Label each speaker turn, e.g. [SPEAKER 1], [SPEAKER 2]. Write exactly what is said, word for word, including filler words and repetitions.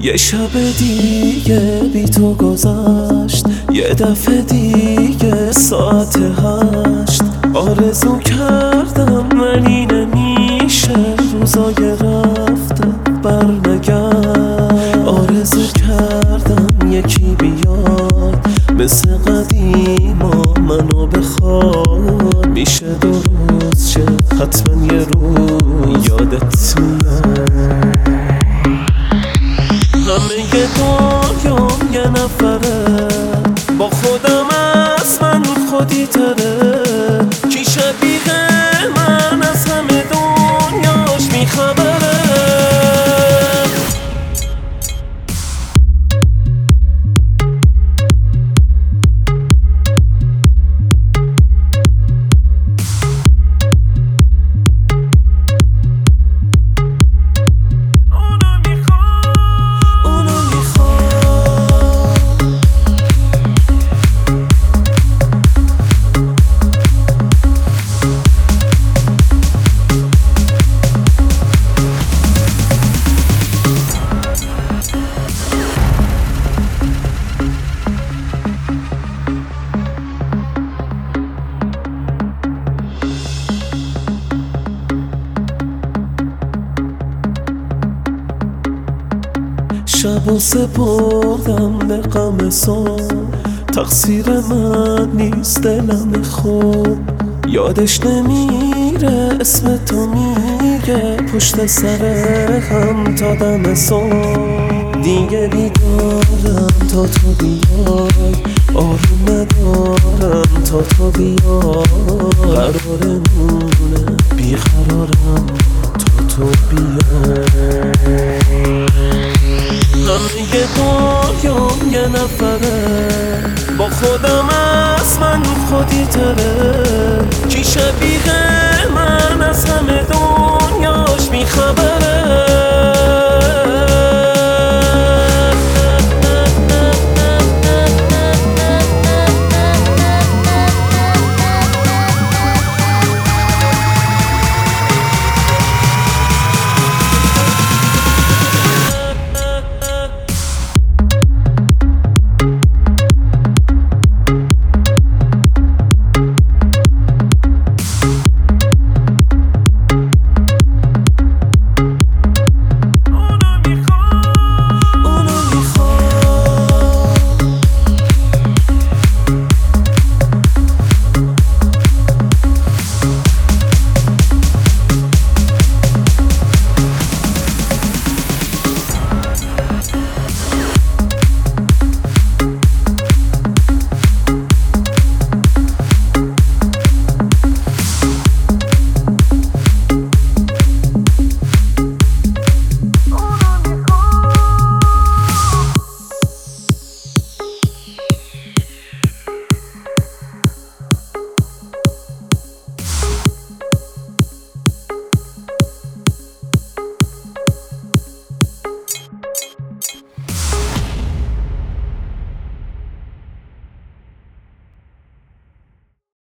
[SPEAKER 1] یه شب دیگه بی تو گذشت، یه دفعه دیگه ساعت هشت. آرزو کردم ولی نمیشه، روزای رفته برنگرد. آرزو کردم یکی بیاد مثل قدیما منو بخواد. میشه دو روز چه حتما یه روز یادت میاد. همه دنیام یه نفره، با خودم از من خودی تره. کی شبیه من از همه دنیاش میخبره. شب و سپردم به غم صبح، تقصیر من نیست دلم خوب. یادش نمیره اسم تو میگه پشت سر هم تا دم صبح. دیگه بیدارم تا تو بیای، آروم ندارم تا تو بیای. قرار